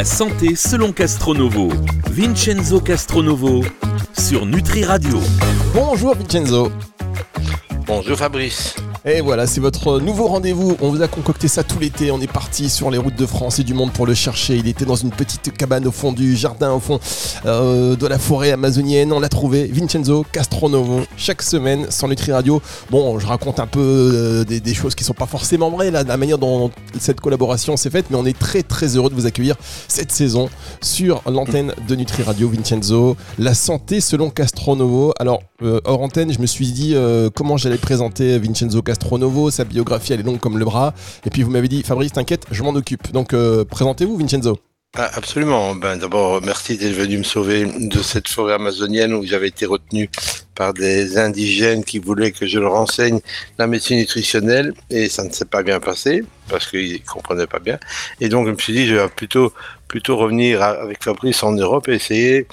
La santé selon Castronovo. Vincenzo Castronovo sur Nutri Radio. Bonjour Vincenzo. Bonjour Fabrice. Et voilà, c'est votre nouveau rendez-vous. On vous a concocté ça tout l'été. On est parti sur les routes de France et du monde pour le chercher. Il était dans une petite cabane au fond du jardin, au fond de la forêt amazonienne. On l'a trouvé, Vincenzo Castronovo. Chaque semaine, sur Nutri Radio. Bon, je raconte un peu des choses qui sont pas forcément vraies, là, la manière dont cette collaboration s'est faite. Mais on est très très heureux de vous accueillir cette saison sur l'antenne de Nutri Radio. Vincenzo, la santé selon Castronovo. Alors, hors antenne, je me suis dit comment j'allais présenter Vincenzo Castronovo. Sa biographie, elle est longue comme le bras. Et puis vous m'avez dit, Fabrice, t'inquiète, je m'en occupe. Donc présentez-vous, Vincenzo. Ah, absolument. D'abord, merci d'être venu me sauver de cette forêt amazonienne où j'avais été retenu par des indigènes qui voulaient que je leur enseigne la médecine nutritionnelle, et ça ne s'est pas bien passé parce qu'ils comprenaient pas bien. Et donc je me suis dit, je vais plutôt revenir avec Fabrice en Europe et essayer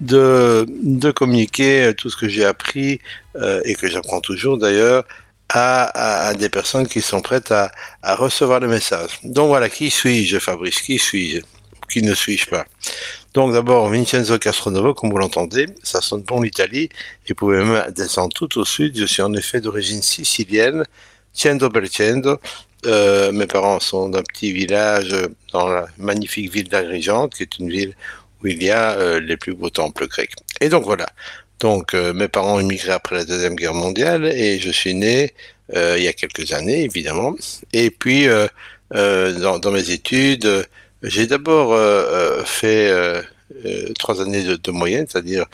de communiquer tout ce que j'ai appris et que j'apprends toujours d'ailleurs à des personnes qui sont prêtes à recevoir le message. Donc voilà, qui suis-je, Fabrice? Qui suis-je? Qui ne suis-je pas? Donc d'abord, Vincenzo Castronovo, comme vous l'entendez, ça sonne bon l'Italie, et vous pouvez même descendre tout au sud. Je suis en effet d'origine sicilienne, Cento per Cento. Mes parents sont d'un petit village dans la magnifique ville d'Agrigente, qui est une ville où il y a les plus beaux temples grecs. Et donc voilà. Donc mes parents ont immigré après la Deuxième Guerre mondiale, et je suis né il y a quelques années, évidemment. Et puis dans mes études, j'ai d'abord fait 3 années de moyenne, c'est-à-dire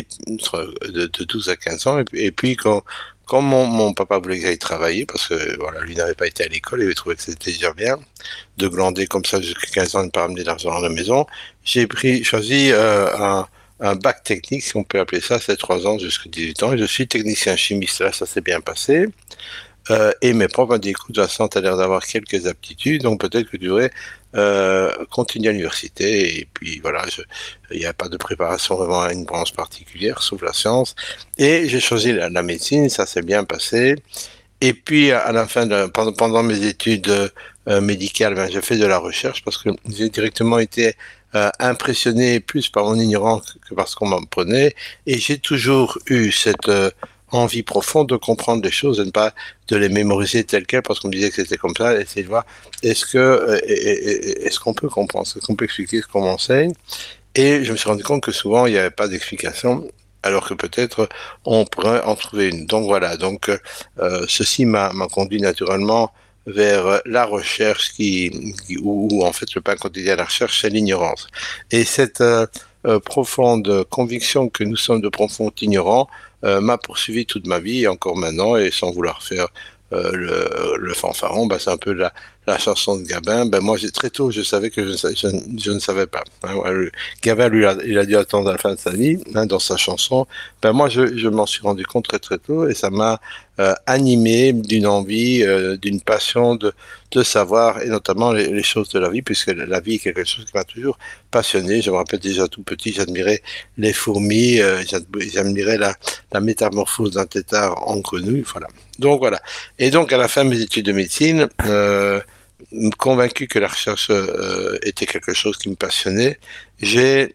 de 12 à 15 ans. Et puis quand mon papa voulait que j'aille travailler, parce que voilà, lui n'avait pas été à l'école, il avait trouvé que c'était déjà bien de glander comme ça jusqu'à 15 ans et ne pas ramener d'argent à la maison, j'ai choisi un bac technique, si on peut appeler ça, c'est 3 ans jusqu'à 18 ans, et je suis technicien chimiste. Là, ça s'est bien passé. Et mes profs m'ont dit, écoute, Vincent, tu as l'air d'avoir quelques aptitudes, donc peut-être que tu devrais continuer à l'université. Et puis voilà, il n'y a pas de préparation vraiment à une branche particulière, sauf la science. Et j'ai choisi la médecine, ça s'est bien passé. Et puis à la fin, pendant mes études médicales, j'ai fait de la recherche parce que j'ai directement été impressionné plus par mon ignorance que par ce qu'on m'apprenait. Et j'ai toujours eu cette envie profonde de comprendre les choses et ne pas de les mémoriser telles quelles parce qu'on me disait que c'était comme ça, essayer de voir est-ce qu'on peut comprendre, est-ce qu'on peut expliquer ce qu'on m'enseigne. Et je me suis rendu compte que souvent il n'y avait pas d'explication, alors que peut-être on pourrait en trouver une. Donc voilà, ceci m'a conduit naturellement vers la recherche où en fait le pain quotidien de la recherche, c'est l'ignorance. Et cette profonde conviction que nous sommes de profonds ignorants m'a poursuivi toute ma vie, et encore maintenant, et sans vouloir faire le fanfaron, c'est un peu la chanson de Gabin. Moi, très tôt, je savais que je ne savais pas. Gabin, lui, il a dû attendre la fin de sa vie, dans sa chanson. Moi, je m'en suis rendu compte très très tôt, et ça m'a animé d'une envie, d'une passion de savoir, et notamment les choses de la vie, puisque la vie est quelque chose qui m'a toujours passionné. Je me rappelle déjà tout petit, j'admirais les fourmis, j'admirais la métamorphose d'un tétard en grenouille, voilà. Donc voilà. Et donc à la fin de mes études de médecine, convaincu que la recherche était quelque chose qui me passionnait, j'ai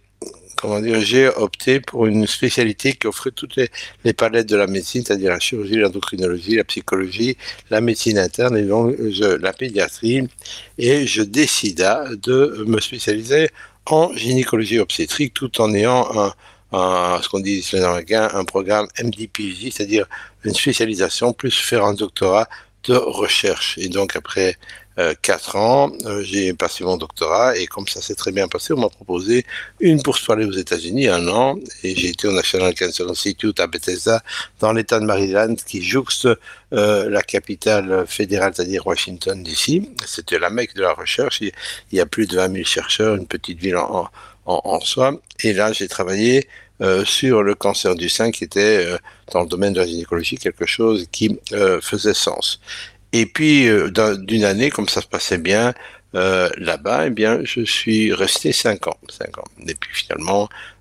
opté pour une spécialité qui offrait toutes les palettes de la médecine, c'est-à-dire la chirurgie, l'endocrinologie, la psychologie, la médecine interne et donc la pédiatrie. Et je décida de me spécialiser en gynécologie obstétrique tout en ayant ce qu'on dit un programme MD-PhD, c'est-à-dire une spécialisation plus faire un doctorat de recherche. Et donc après 4 ans, j'ai passé mon doctorat, et comme ça s'est très bien passé, on m'a proposé une bourse pour aller aux États-Unis 1 an, et j'ai été au National Cancer Institute à Bethesda, dans l'État de Maryland, qui jouxte la capitale fédérale, c'est-à-dire Washington DC. C'était la mecque de la recherche. Il y a plus de 20 000 chercheurs, une petite ville en soi. Et là, j'ai travaillé sur le cancer du sein, qui était dans le domaine de la gynécologie quelque chose qui faisait sens. Et puis, d'une année, comme ça se passait bien là-bas, je suis resté 5 ans. Et puis finalement,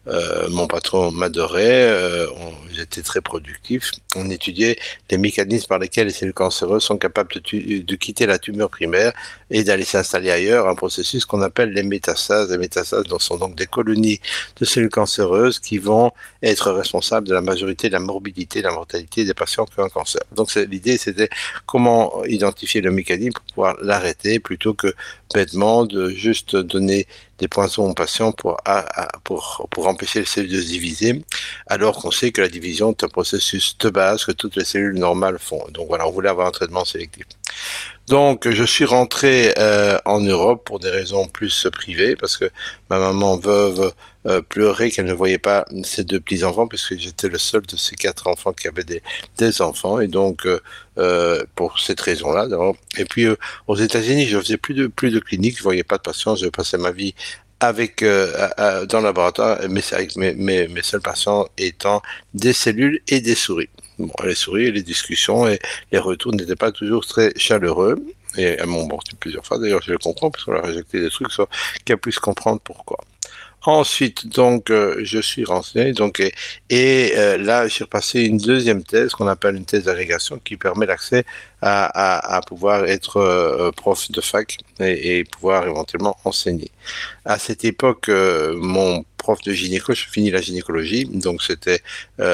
mon patron m'adorait, j'étais très productif. On étudiait les mécanismes par lesquels les cellules cancéreuses sont capables de quitter la tumeur primaire et d'aller s'installer ailleurs, un processus qu'on appelle les métastases. Les métastases sont donc des colonies de cellules cancéreuses qui vont être responsables de la majorité de la morbidité, de la mortalité des patients qui ont un cancer. Donc l'idée, c'était comment identifier le mécanisme pour pouvoir l'arrêter plutôt que bêtement de juste donner des poisons aux patients pour empêcher les cellules de se diviser, alors qu'on sait que la division est un processus de base que toutes les cellules normales font. Donc voilà, on voulait avoir un traitement sélectif. Donc je suis rentré en Europe pour des raisons plus privées, parce que ma maman veuve pleurait qu'elle ne voyait pas ses 2 petits-enfants, puisque j'étais le seul de ces 4 enfants qui avaient des enfants, et donc pour cette raison-là d'abord. Et puis aux États-Unis, je faisais plus de clinique, je voyais pas de patients, je passais ma vie avec dans le laboratoire, mais avec mes seuls patients étant des cellules et des souris. Bon, les souris et les discussions et les retours n'étaient pas toujours très chaleureux. Et elles m'ont menti plusieurs fois, d'ailleurs je le comprends, parce qu'on a réjecté des trucs sans qu'elles puissent comprendre pourquoi. Ensuite, donc, je suis renseigné, donc, là, j'ai repassé une deuxième thèse qu'on appelle une thèse d'agrégation qui permet l'accès à pouvoir être prof de fac et pouvoir éventuellement enseigner. À cette époque, mon prof de gynéco, je finis la gynécologie, donc c'était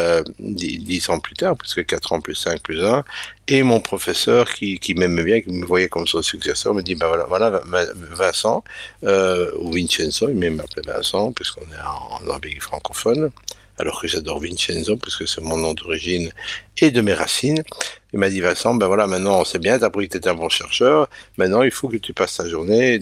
10 ans plus tard, puisque 4 ans plus 5 plus 1, et mon professeur qui m'aimait bien, qui me voyait comme son successeur, me dit, voilà Vincent, ou Vincenzo, il m'appelait Vincent, puisqu'on est dans un pays francophone, alors que j'adore Vincenzo, puisque c'est mon nom d'origine et de mes racines. Il m'a dit, Vincent, maintenant, c'est bien, t'as appris que t'étais un bon chercheur, maintenant, il faut que tu passes ta journée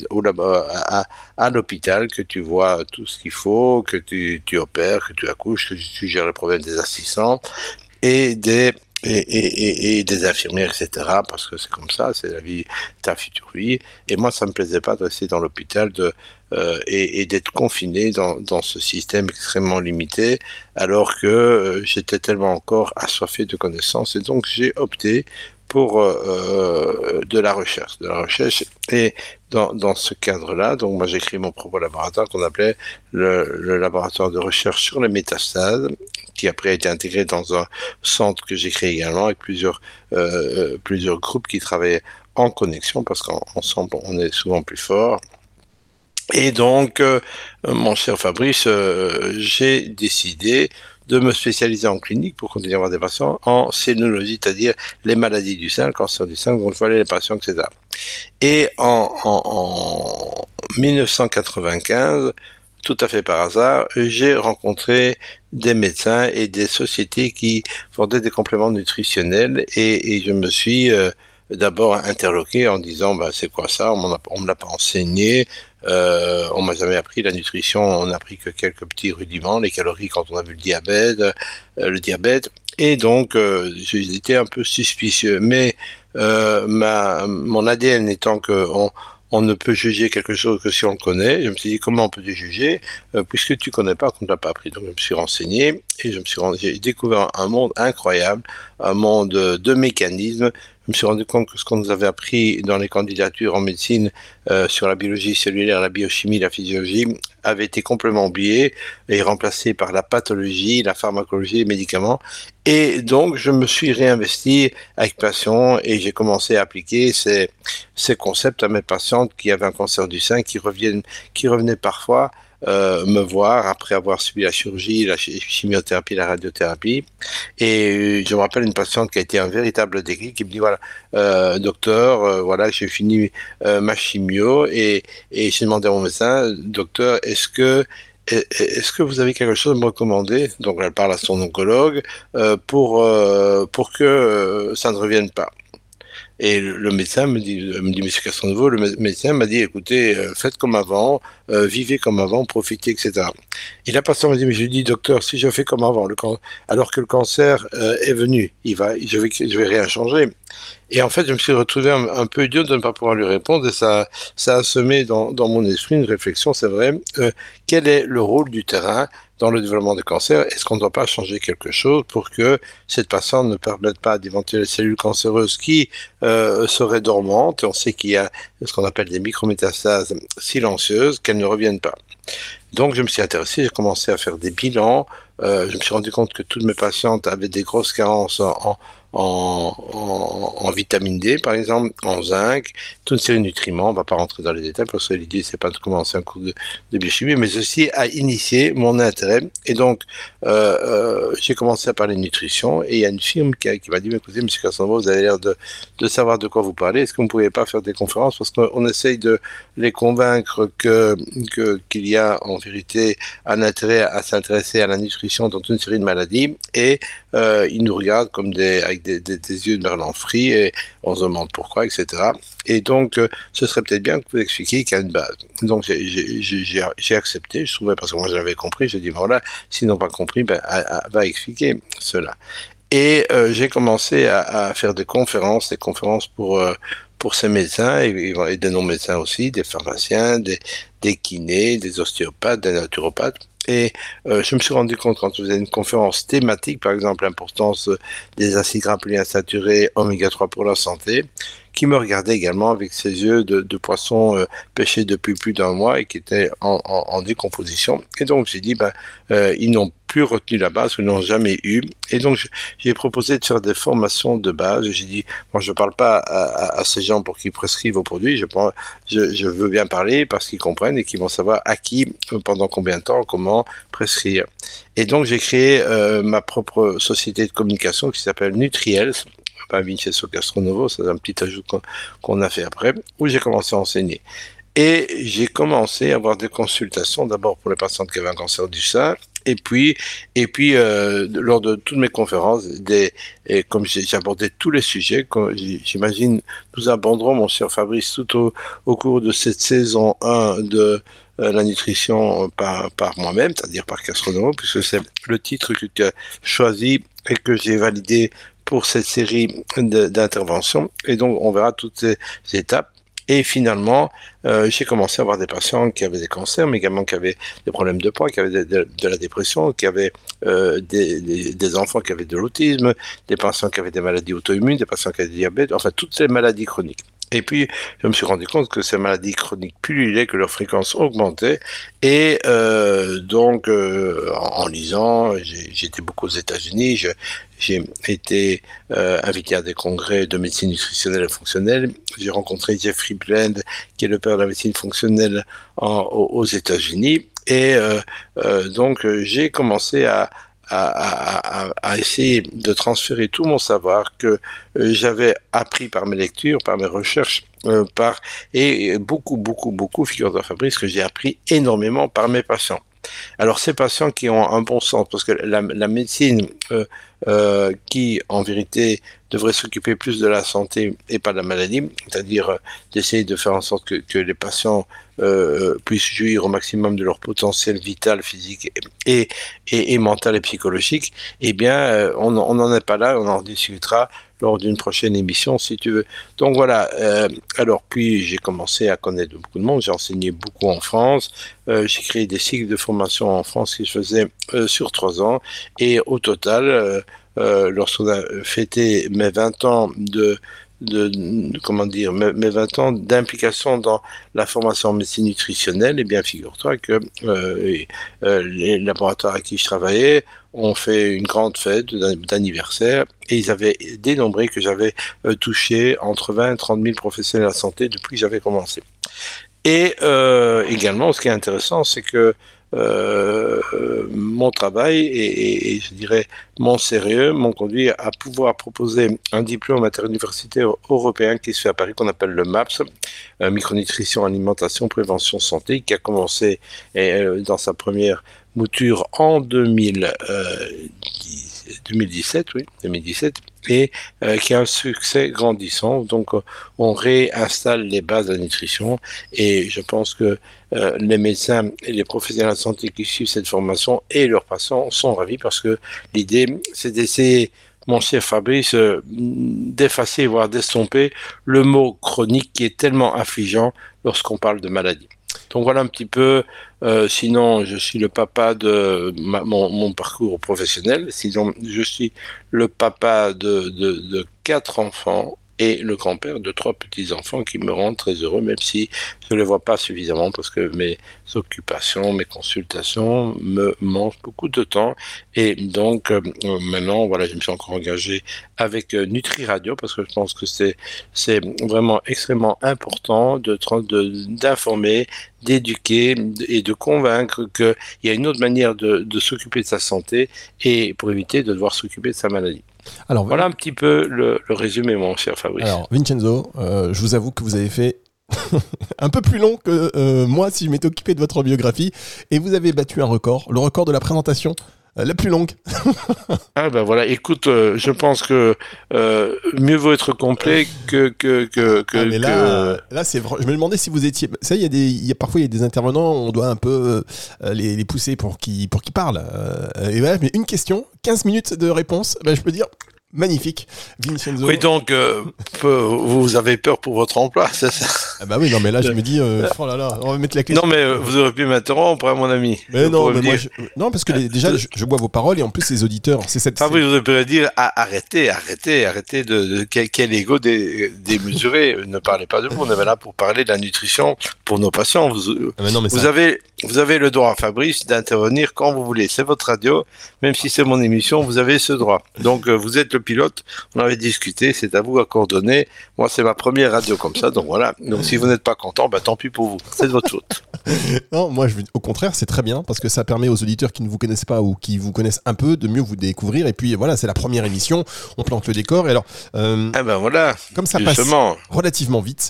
à l'hôpital, que tu vois tout ce qu'il faut, que tu opères, que tu accouches, que tu gères le problème des assistants et des infirmières, etc., parce que c'est comme ça, c'est la vie, ta future vie. Et moi, ça me plaisait pas de rester dans l'hôpital et d'être confiné dans ce système extrêmement limité, alors que j'étais tellement encore assoiffé de connaissances. Et donc, j'ai opté pour de la recherche. Et dans ce cadre-là, donc moi j'écris mon propre laboratoire qu'on appelait le laboratoire de recherche sur les métastases, qui après a été intégré dans un centre que j'ai créé également avec plusieurs groupes qui travaillaient en connexion, parce qu'ensemble on est souvent plus fort. Et donc, mon cher Fabrice, j'ai décidé de me spécialiser en clinique pour continuer à avoir des patients en cellulose, c'est-à-dire les maladies du sein, le cancer du sein, dont il fallait les patients, etc. Et en 1995, tout à fait par hasard, j'ai rencontré des médecins et des sociétés qui vendaient des compléments nutritionnels et je me suis d'abord interloqué en disant c'est quoi ça, on me l'a pas enseigné, on m'a jamais appris la nutrition, on n'a appris que quelques petits rudiments, les calories quand on a vu le diabète, et donc j'étais un peu suspicieux, mais mon ADN étant que on ne peut juger quelque chose que si on le connaît. Je me suis dit, comment on peut le juger puisque tu connais pas, qu'on ne t'a pas appris. Donc je me suis renseigné et j'ai découvert un monde incroyable, un monde de mécanismes. Je me suis rendu compte que ce qu'on nous avait appris dans les candidatures en médecine sur la biologie cellulaire, la biochimie, la physiologie, avait été complètement oublié et remplacé par la pathologie, la pharmacologie, les médicaments. Et donc, je me suis réinvesti avec passion et j'ai commencé à appliquer ces concepts à mes patientes qui avaient un cancer du sein, qui revenaient parfois me voir après avoir subi la chirurgie, la chimiothérapie, la radiothérapie. Et je me rappelle une patiente qui a été un véritable déclic, qui me dit, voilà, docteur, voilà, j'ai fini ma chimio et j'ai demandé à mon médecin, docteur, est-ce que vous avez quelque chose à me recommander? Donc elle parle à son oncologue pour que ça ne revienne pas. Et le médecin me dit, Monsieur Castronovo, le médecin m'a dit, écoutez, faites comme avant, vivez comme avant, profitez, etc. Et la patiente m'a dit, mais je lui dis, docteur, si je fais comme avant, alors que le cancer est venu, je vais rien changer. Et en fait, je me suis retrouvé un peu idiot de ne pas pouvoir lui répondre, et ça a semé dans mon esprit une réflexion, c'est vrai, quel est le rôle du terrain dans le développement du cancer? Est-ce qu'on ne doit pas changer quelque chose pour que cette patiente ne permette pas d'éventuelles cellules cancéreuses qui seraient dormantes? On sait qu'il y a ce qu'on appelle des micrométastases silencieuses, qu'elles ne reviennent pas. Donc je me suis intéressé, j'ai commencé à faire des bilans. Je me suis rendu compte que toutes mes patientes avaient des grosses carences en vitamine D, par exemple, en zinc, toute une série de nutriments. On ne va pas rentrer dans les détails parce que l'idée, c'est pas de commencer un cours de biochimie, mais ceci a initié mon intérêt. Et donc, j'ai commencé à parler de nutrition et il y a une firme qui m'a dit, écoutez, M. Casanova, vous avez l'air de savoir de quoi vous parlez. Est-ce que vous ne pourriez pas faire des conférences parce qu'on essaye de les convaincre qu'il y a en vérité un intérêt à s'intéresser à la nutrition dans une série de maladies et ils nous regardent comme avec des yeux de merlan frit et on se demande pourquoi, etc. Et donc, ce serait peut-être bien que vous expliquiez qu'il y a une base. Donc, j'ai accepté, je trouvais, parce que moi j'avais compris, j'ai dit, voilà, s'ils n'ont pas compris, va expliquer cela. Et j'ai commencé à faire des conférences pour ces médecins et des non-médecins aussi, des pharmaciens, des kinés, des ostéopathes, des naturopathes. Et je me suis rendu compte quand je faisais une conférence thématique, par exemple l'importance des acides gras polyinsaturés oméga 3 pour la santé, qui me regardait également avec ses yeux de poisson pêché depuis plus d'un mois et qui était en décomposition. Et donc j'ai dit, ils n'ont plus retenu la base, ils n'ont jamais eu. Et donc j'ai proposé de faire des formations de base. J'ai dit, moi je ne parle pas à ces gens pour qu'ils prescrivent vos produits, je veux bien parler parce qu'ils comprennent et qu'ils vont savoir à qui, pendant combien de temps, comment prescrire. Et donc j'ai créé ma propre société de communication qui s'appelle NutriHealth, pas Vincenzo Castronovo, c'est un petit ajout qu'on a fait après, où j'ai commencé à enseigner. Et j'ai commencé à avoir des consultations, d'abord pour les patientes qui avaient un cancer du sein, et puis lors de toutes mes conférences, et comme j'abordais tous les sujets, j'imagine, nous aborderons, mon cher Fabrice, tout au cours de cette saison 1 de la nutrition par moi-même, c'est-à-dire par Castronovo, puisque c'est le titre que tu as choisi et que j'ai validé pour cette série d'interventions. Et donc, on verra toutes ces étapes. Et finalement, j'ai commencé à avoir des patients qui avaient des cancers, mais également qui avaient des problèmes de poids, qui avaient de la dépression, qui avaient des enfants qui avaient de l'autisme, des patients qui avaient des maladies auto-immunes, des patients qui avaient du diabète, enfin toutes ces maladies chroniques. Et puis, je me suis rendu compte que ces maladies chroniques pullulaient, que leur fréquence augmentait. Et donc, en lisant, j'étais beaucoup aux États-Unis, j'ai été invité à des congrès de médecine nutritionnelle et fonctionnelle. J'ai rencontré Jeffrey Bland, qui est le père de la médecine fonctionnelle aux États-Unis. Et donc, j'ai commencé à essayer de transférer tout mon savoir que j'avais appris par mes lectures, par mes recherches, et beaucoup, figure-toi Fabrice, que j'ai appris énormément par mes patients. Alors ces patients qui ont un bon sens, parce que la médecine qui en vérité devrait s'occuper plus de la santé et pas de la maladie, c'est-à-dire d'essayer de faire en sorte que les patients puissent jouir au maximum de leur potentiel vital, physique et mental et psychologique, eh bien on n'en est pas là, on en discutera lors d'une prochaine émission si tu veux. Donc voilà, alors puis j'ai commencé à connaître beaucoup de monde, j'ai enseigné beaucoup en France, j'ai créé des cycles de formation en France qui se faisaient sur 3 ans et au total, lorsqu'on a fêté mes 20 ans mes 20 ans d'implication dans la formation en médecine nutritionnelle, eh bien figure-toi que les laboratoires à qui je travaillais ont fait une grande fête d'anniversaire et ils avaient dénombré que j'avais touché entre 20 et 30 000 professionnels de la santé depuis que j'avais commencé. Et également, ce qui est intéressant, c'est que mon travail et je dirais mon sérieux m'ont conduit à pouvoir proposer un diplôme interuniversitaire européen qui se fait à Paris, qu'on appelle le MAPS, micronutrition, alimentation, prévention, santé, qui a commencé dans sa première mouture en 2017, et qui a un succès grandissant. Donc, on réinstalle les bases de la nutrition et je pense que les médecins et les professionnels de santé qui suivent cette formation et leurs patients sont ravis parce que l'idée, c'est d'essayer, mon cher Fabrice, d'effacer, voire d'estomper le mot chronique qui est tellement affligeant lorsqu'on parle de maladie. Donc voilà un petit peu, sinon je suis le papa de mon parcours professionnel, sinon je suis le papa de 4 enfants et le grand-père de 3 petits-enfants qui me rendent très heureux, même si je ne les vois pas suffisamment parce que mes occupations, mes consultations me mangent beaucoup de temps. Et donc, maintenant, voilà, je me suis encore engagé avec Nutri Radio parce que je pense que c'est vraiment extrêmement important d'informer, d'éduquer et de convaincre qu'il y a une autre manière de s'occuper de sa santé et pour éviter de devoir s'occuper de sa maladie. Alors, voilà un petit peu le résumé, mon cher Fabrice. Alors, Vincenzo, je vous avoue que vous avez fait un peu plus long que moi si je m'étais occupé de votre biographie, et vous avez battu un record, le record de la présentation la plus longue. Ah ben voilà, écoute, je pense que mieux vaut être complet que mais là c'est vrai. Je me demandais si vous étiez. Ça, parfois il y a des intervenants, on doit un peu les pousser pour qu'ils parlent. Et voilà, mais une question, 15 minutes de réponse, je peux dire. Magnifique, Vincenzo. Oui, donc vous avez peur pour votre emploi, c'est ça? Ah bah oui, non mais là je me dis, oh là là, on va mettre la clé. Non mais vous aurez pu m'interrompre, mon ami. Mais non, mais moi, non parce que déjà je bois vos paroles et en plus les auditeurs, c'est cette. Ah oui, vous auriez pu dire arrêtez de quel ego démesuré. Ne parlez pas de vous. On est là pour parler de la nutrition pour nos patients. Vous avez le droit, Fabrice, d'intervenir quand vous voulez. C'est votre radio, même si c'est mon émission, vous avez ce droit. Donc vous êtes le pilote, on avait discuté, c'est à vous à coordonner. Moi, c'est ma première radio comme ça, donc voilà. Donc si vous n'êtes pas content, tant pis pour vous. C'est de votre faute. Non, moi, au contraire, c'est très bien parce que ça permet aux auditeurs qui ne vous connaissent pas ou qui vous connaissent un peu de mieux vous découvrir. Et puis voilà, c'est la première émission, on plante le décor. Et alors, voilà, comme ça justement. Passe relativement vite,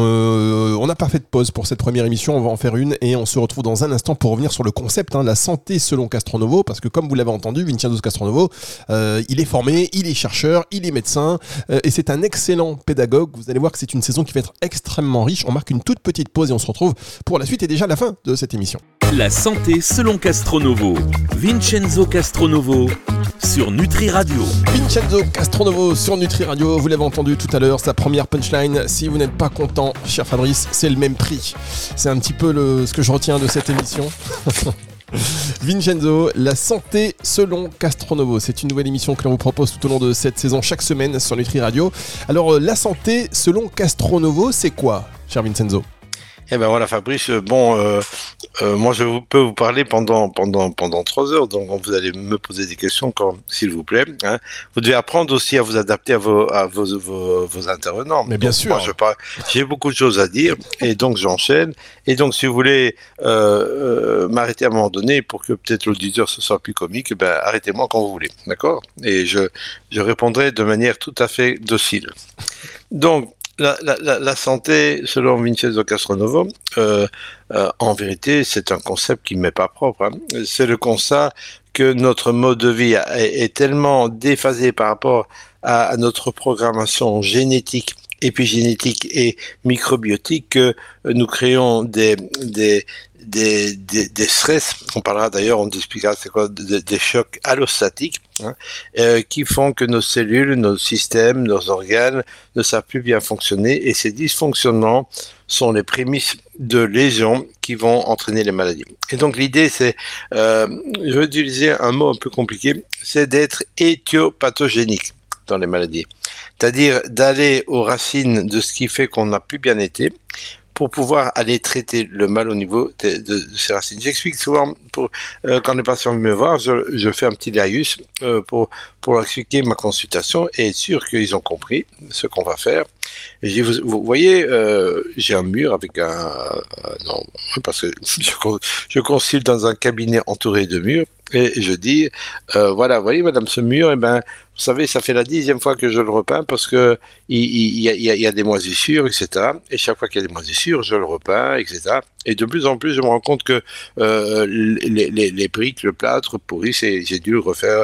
on n'a pas fait de pause pour cette première émission. On va en faire une et on se retrouve dans un instant pour revenir sur le concept, la santé selon Castronovo. Parce que comme vous l'avez entendu, Vincenzo Castronovo, il est formé, il est chercheur, il est médecin et c'est un excellent pédagogue. Vous allez voir que c'est une saison qui va être extrêmement riche. On marque une toute petite pause et on se retrouve pour la suite et déjà la fin de cette émission. La santé selon Castronovo. Vincenzo Castronovo sur Nutri Radio. Vincenzo Castronovo sur Nutri Radio. Vous l'avez entendu tout à l'heure, sa première punchline. Si vous n'êtes pas content, cher Fabrice, c'est le même prix. C'est un petit peu ce que je retiens de cette émission. Vincenzo, la santé selon Castronovo. C'est une nouvelle émission que l'on vous propose tout au long de cette saison, chaque semaine sur Nutri Radio. Alors, la santé selon Castronovo, c'est quoi, cher Vincenzo? Eh ben voilà, Fabrice, moi je peux vous parler pendant 3 heures, donc vous allez me poser des questions s'il vous plaît. Hein. Vous devez apprendre aussi à vous adapter à vos intervenants. Mais bien donc, sûr. Moi, j'ai beaucoup de choses à dire, et donc j'enchaîne. Et donc si vous voulez m'arrêter à un moment donné pour que peut-être l'auditeur se soit plus comique, arrêtez-moi quand vous voulez, d'accord? Et je répondrai de manière tout à fait docile. Donc, la santé, selon Vincenzo Castronovo, en vérité, c'est un concept qui ne m'est pas propre. Hein. C'est le constat que notre mode de vie est tellement déphasé par rapport à notre programmation génétique, épigénétique et microbiotique que nous créons des stress, on parlera d'ailleurs, on expliquera c'est quoi, des chocs allostatiques, qui font que nos cellules, nos systèmes, nos organes ne savent plus bien fonctionner, et ces dysfonctionnements sont les prémices de lésions qui vont entraîner les maladies. Et donc l'idée c'est, je vais utiliser un mot un peu compliqué, c'est d'être éthiopathogénique dans les maladies, c'est-à-dire d'aller aux racines de ce qui fait qu'on n'a plus bien été, pour pouvoir aller traiter le mal au niveau de ces racines. J'explique souvent, quand les patients viennent me voir, je fais un petit laïus pour leur expliquer ma consultation et être sûr qu'ils ont compris ce qu'on va faire. Et je dis, vous voyez, j'ai un mur avec non, parce que je consulte dans un cabinet entouré de murs, et je dis, voilà, vous voyez, madame, ce mur, vous savez, ça fait la 10e fois que je le repeins parce que il y a des moisissures, etc. Et chaque fois qu'il y a des moisissures, je le repeins, etc. Et de plus en plus, je me rends compte que les briques, le plâtre pourrissent, et j'ai dû refaire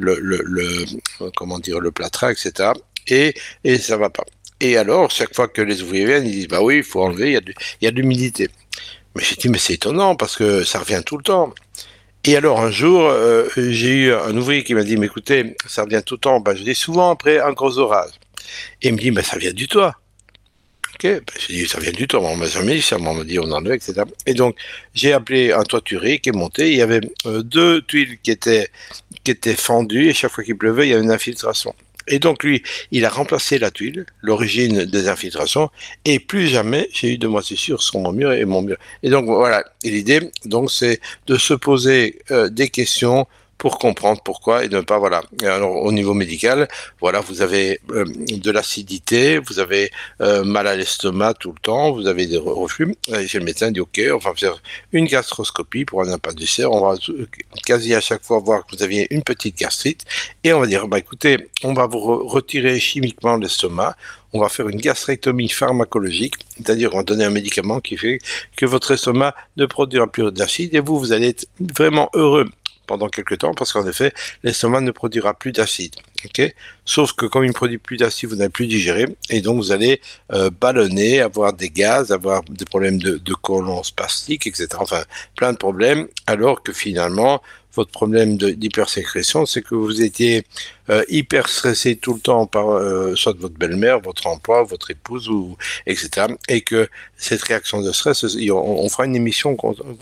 le plâtras, etc. Et ça va pas. Et alors, chaque fois que les ouvriers viennent, ils disent, bah oui, il faut enlever, il y a de l'humidité. Mais j'ai dit, mais c'est étonnant parce que ça revient tout le temps. Et alors un jour, j'ai eu un ouvrier qui m'a dit, mais écoutez, ça revient tout le temps. Je dis souvent après un gros orage. Et il me dit, mais ça vient du toit. Ok, j'ai dit, ça vient du toit. On m'a jamais dit ça, on m'a dit, on enlève, etc. Et donc, j'ai appelé un toiturier qui est monté. Il y avait 2 tuiles qui étaient fendues, et chaque fois qu'il pleuvait, il y avait une infiltration. Et donc lui, il a remplacé la tuile, l'origine des infiltrations, et plus jamais j'ai eu de moisissure sur mon mur et mon mur. Et donc voilà, et l'idée, donc, c'est de se poser des questions pour comprendre pourquoi et ne pas, voilà. Et alors, au niveau médical, voilà, vous avez de l'acidité, vous avez mal à l'estomac tout le temps, vous avez des reflux. Et chez le médecin, il dit ok, on va faire une gastroscopie pour un appendicite, on va quasi à chaque fois voir que vous aviez une petite gastrite, et on va dire, bah écoutez, on va vous retirer chimiquement l'estomac, on va faire une gastrectomie pharmacologique, c'est-à-dire on va donner un médicament qui fait que votre estomac ne produira plus d'acide, et vous allez être vraiment heureux pendant quelques temps, parce qu'en effet, l'estomac ne produira plus d'acide. Okay, sauf que comme il ne produit plus d'acide, vous n'allez plus digérer, et donc vous allez ballonner, avoir des gaz, avoir des problèmes de côlon spastique, etc. Enfin, plein de problèmes, alors que finalement, votre problème d'hypersécrétion, c'est que vous étiez hyper stressé tout le temps par soit votre belle-mère, votre emploi, votre épouse, ou, etc. Et que cette réaction de stress, on fera une émission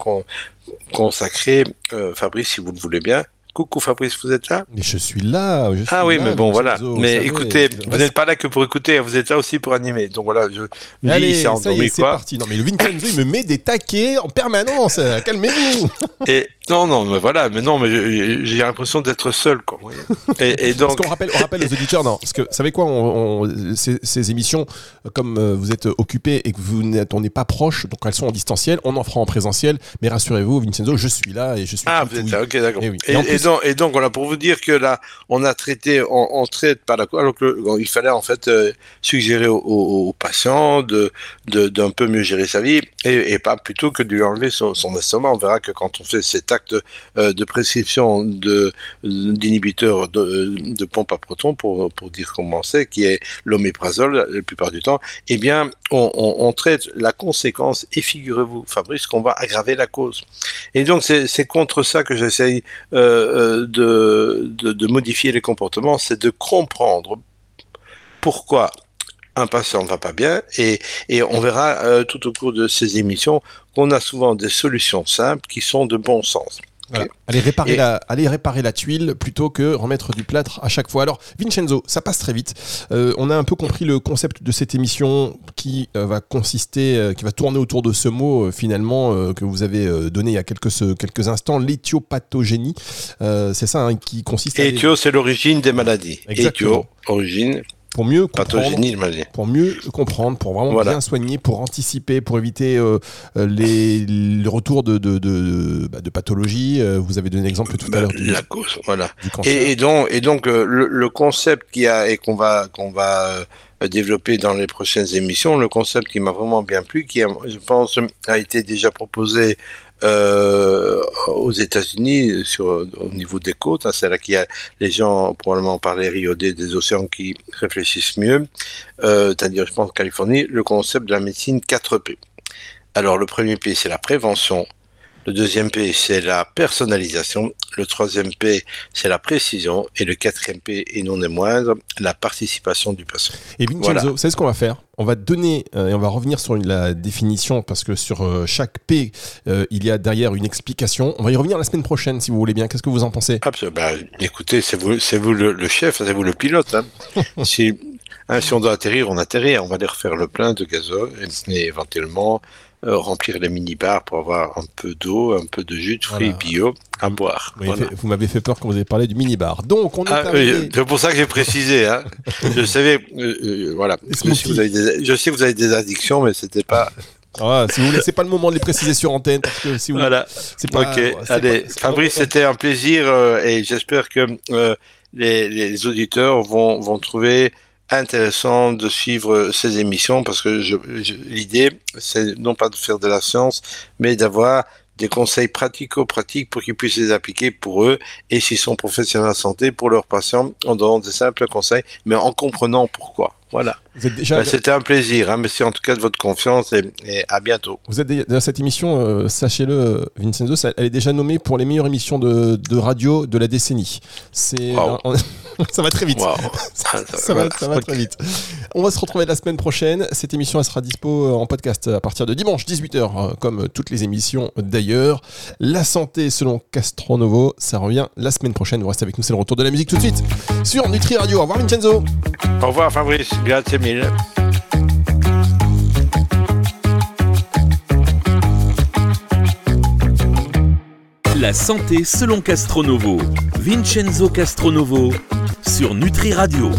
consacrée, Fabrice, si vous le voulez bien. Coucou Fabrice, vous êtes là ? Mais je suis là. Oui, mais bon, voilà. Mais écoutez, vous n'êtes pas là que pour écouter, vous êtes là aussi pour animer. Donc voilà, allez, ça y est, c'est parti. Non, mais le Vincenzo, il me met des taquets en permanence. Calmez-vous. Et non, mais voilà, mais j'ai l'impression d'être seul, quoi. Et donc. Parce qu'on rappelle aux auditeurs, non, parce que, vous savez quoi, ces émissions, comme vous êtes occupés et que on n'est pas proche, donc elles sont en distanciel, on en fera en présentiel, mais rassurez-vous, Vincenzo, je suis là et je suis. Ah, vous êtes là, ok, d'accord. Et donc voilà, pour vous dire que là, on a traité, on traite par la quoi, alors qu'il fallait en fait suggérer aux patients d'un peu mieux gérer sa vie et pas plutôt que de lui enlever son estomac. On verra que quand on fait cet acte de prescription d'inhibiteurs de pompe à protons, pour dire comment c'est, qui est l'oméprazole la plupart du temps, eh bien, on traite la conséquence et figurez-vous, Fabrice, qu'on va aggraver la cause. Et donc, c'est contre ça que j'essaye de modifier les comportements, c'est de comprendre pourquoi un patient ne va pas bien, et on verra tout au cours de ces émissions qu'on a souvent des solutions simples qui sont de bon sens. Voilà. Allez réparer la tuile plutôt que remettre du plâtre à chaque fois. Alors Vincenzo, ça passe très vite. On a un peu compris le concept de cette émission qui va tourner autour de ce mot finalement que vous avez donné il y a quelques instants, l'éthiopathogénie. C'est ça qui consiste à... Éthio, c'est l'origine des maladies. Exactement. Éthio, origine. Pour mieux comprendre, pour vraiment bien soigner, pour anticiper, pour éviter le retour de pathologies. Vous avez donné l'exemple tout à l'heure la cause, voilà. Et donc le concept qu'on va développer dans les prochaines émissions, le concept qui m'a vraiment bien plu, qui je pense a été déjà proposé aux États-Unis au niveau des côtes, c'est là qu'il y a les gens probablement par les Rio des océans qui réfléchissent mieux, c'est-à-dire je pense Californie, le concept de la médecine 4P. Alors le premier P c'est la prévention, le deuxième P c'est la personnalisation, le troisième P c'est la précision et le quatrième P et non des moindres, la participation du patient. Et Vincenzo, c'est ce qu'on va faire. On va donner et on va revenir sur la définition parce que sur chaque P, il y a derrière une explication. On va y revenir la semaine prochaine si vous voulez bien. Qu'est-ce que vous en pensez ? Absolument. Écoutez, c'est vous le chef, c'est vous le pilote. Hein. Si on doit atterrir, on atterrit. On va aller refaire le plein de gazole et éventuellement remplir les mini-bars pour avoir un peu d'eau, un peu de jus de fruits bio à boire. Vous m'avez fait peur quand vous avez parlé du mini-bar. Donc, on est arrivé... C'est pour ça que j'ai précisé. Hein. Je savais, voilà. Je sais que vous avez des addictions, mais c'était pas... si vous voulez, c'est pas le moment de les préciser sur antenne parce que si vous voilà. C'est pas, ok. Allez, Fabrice, c'était un plaisir et j'espère que les auditeurs vont trouver intéressant de suivre ces émissions parce que l'idée, c'est non pas de faire de la science, mais d'avoir des conseils pratico-pratiques pour qu'ils puissent les appliquer pour eux et s'ils sont professionnels de la santé pour leurs patients en donnant des simples conseils, mais en comprenant pourquoi. Voilà. C'était un plaisir. Hein, merci en tout cas de votre confiance et à bientôt. Vous êtes dans cette émission, sachez-le, Vincenzo, elle est déjà nommée pour les meilleures émissions de radio de la décennie. Ça va très vite. Wow. Ça va très vite. On va se retrouver la semaine prochaine. Cette émission elle sera dispo en podcast à partir de dimanche 18h, comme toutes les émissions d'ailleurs. La santé selon Castronovo, ça revient la semaine prochaine. Vous restez avec nous, c'est le retour de la musique tout de suite sur Nutri Radio. Au revoir Vincenzo. Au revoir Fabrice, grazie mille. La santé selon Castronovo. Vincenzo Castronovo sur Nutri Radio.